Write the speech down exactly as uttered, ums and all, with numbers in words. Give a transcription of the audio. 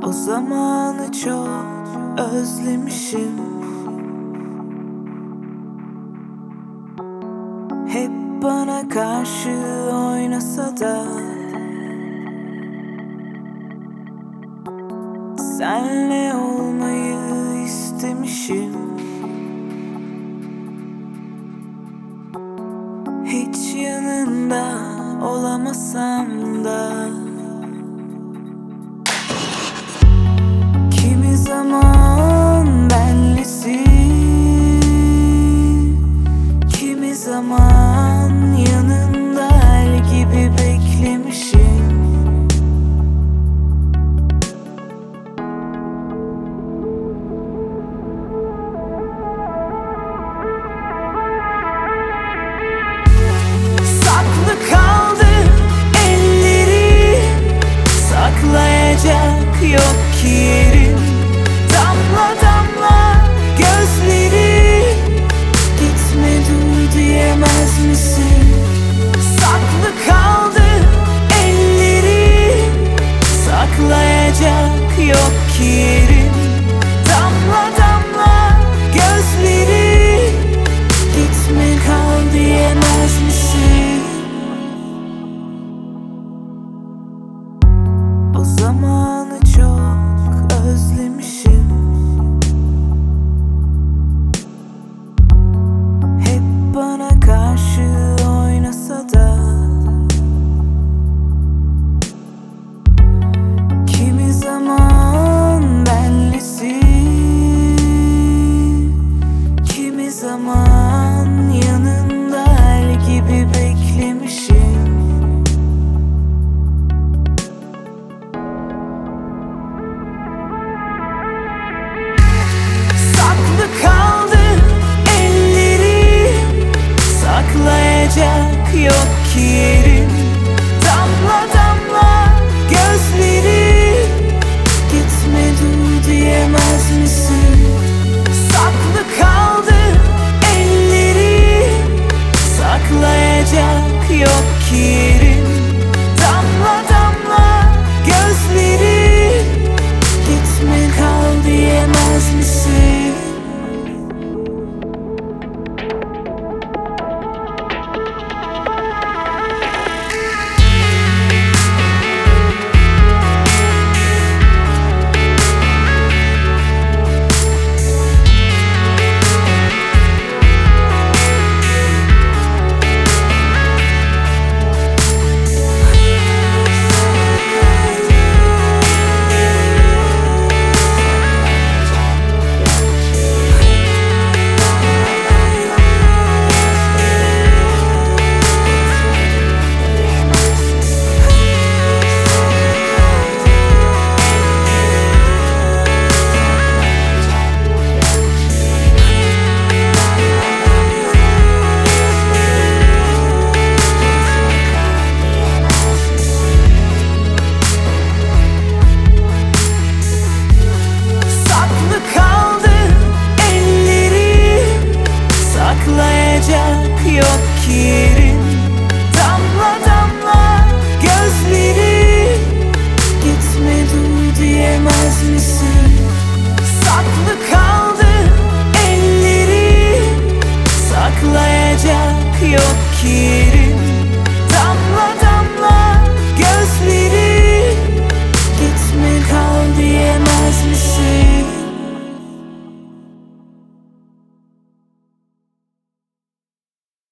O zamanı çok özlemişim. Hep bana karşı oynasa da senle olmayı istemişim. Hiç yanında olamasam da kimi zaman benlisin, kimi zaman yanında el gibi beklemişim. Saklı kaldı ellerim, saklayacak yok ki yerim. Damla damla gözlerim, gitme dur diyemez misin? Saklı kaldı ellerim, saklayacak yok ki yerim. Damla damla gözlerim, gitme kal diyemez misin? O zamanı çok özlemişim.